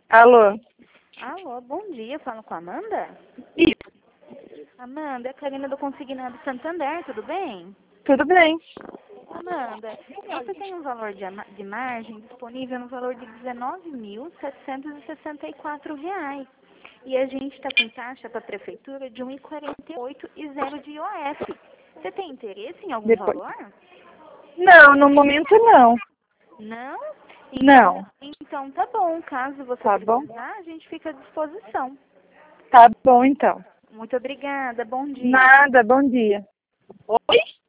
Alô? Alô, bom dia, falo com a Amanda? Isso, Amanda, é a Karina do Consignado Santander, tudo bem? tudo bem. Amanda, você tem um valor de margem disponível no valor de R$ 19.764. E a gente está com taxa para a prefeitura de 1,48 e zero de IOF. Você tem interesse em algum Depois. valor? Não, no momento não. Não? Não. Então tá bom, caso você Tá bom? precisar, a gente fica à disposição. Tá bom então. Muito obrigada, bom dia. Nada, bom dia. Oi?